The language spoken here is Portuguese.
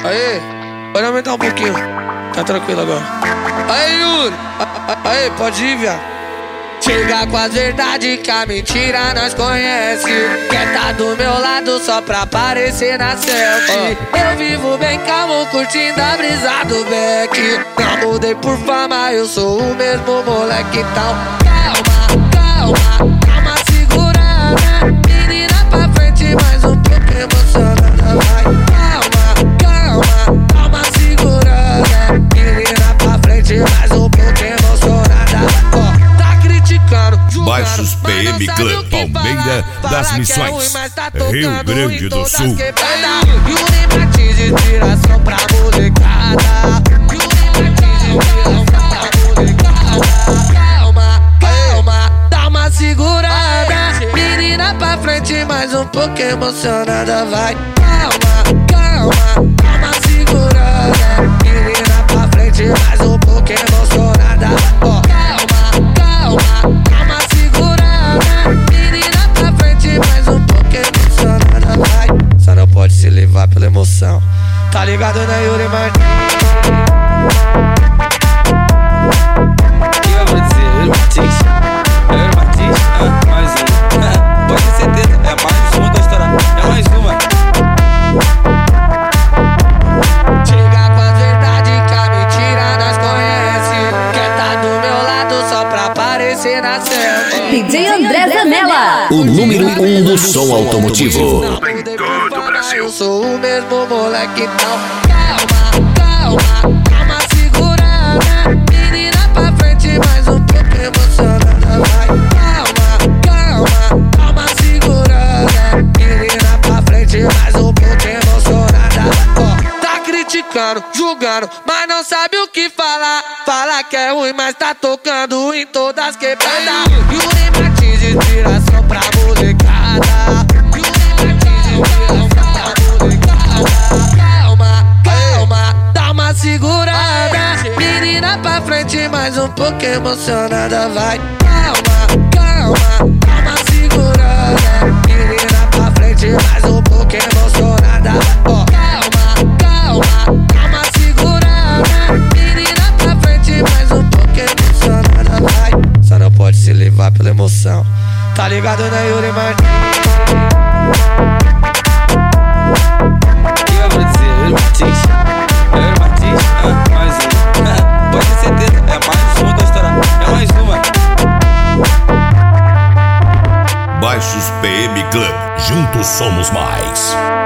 Aê, pode aumentar um pouquinho. Tá tranquilo agora. Aê, Yuri. Aê, pode ir, viado. Chega com as verdades que a mentira nós conhece. Quer tá do meu lado só pra aparecer na selfie. Eu vivo bem calmo, curtindo a brisa do Beck. Não mudei por fama, eu sou o mesmo moleque. Então calma, segurada. Menina pra frente, mais um pouco emocionada. Vai, calma, segurada. Menina pra frente, mais um pouco emocionada. Tá criticando, Baixos PM Clã Palmeira das Missões, Rio Grande do Sul. Yuri Martins, inspiração pra molecada. Yuri Martins, inspiração pra molecada. Calma, dá uma segurada. Menina pra frente, mais um pouco emocionada. Vai, calma, dá uma segurada. Menina pra frente, mais um pouco emocionada. Calma, dá uma segurada. Menina pra frente, mais um pouco emocionada. Vai, só não pode se levar pela emoção. Tá ligado, né, Yuri Martins? Eu vou dizer, Yuri Martins. Yuri Martins, mais um. Pode ter certeza, é mais uma da história. É mais uma. Chega com a verdade que a mentira nós conhece. Quer tá do meu lado só pra aparecer na selfie. DJ André Zanella, O número 1 do som automotivo. Em todo o Brasil. Eu sou o mesmo moleque, então calma, segurada. Menina pra frente, mais um pouco emocionada. Vai, calma, dá uma segurada. Menina pra frente, mais um pouco emocionada. Tá criticando, julgando, mas não sabe o que falar. Fala que é ruim, mas tá tocando em todas as quebradas. Yuri Martins, inspiração pra molecada. Yuri Martins, inspiração pra molecada. Calma, dá uma segurada. Menina pra frente, mais um pouco emocionada. Vai, calma, dá uma segurada. Menina pra frente, mais um pouco emocionada. Calma, dá uma segurada. Menina pra frente, mais um pouco emocionada. Vai, só não pode se levar pela emoção. Tá ligado, né, Yuri Martins? Eu vou dizer, Yuri Martins. Yuri Martins, mais um. Pode ter certeza, é mais uma da história. É mais uma. Baixos PM Club, juntos somos mais.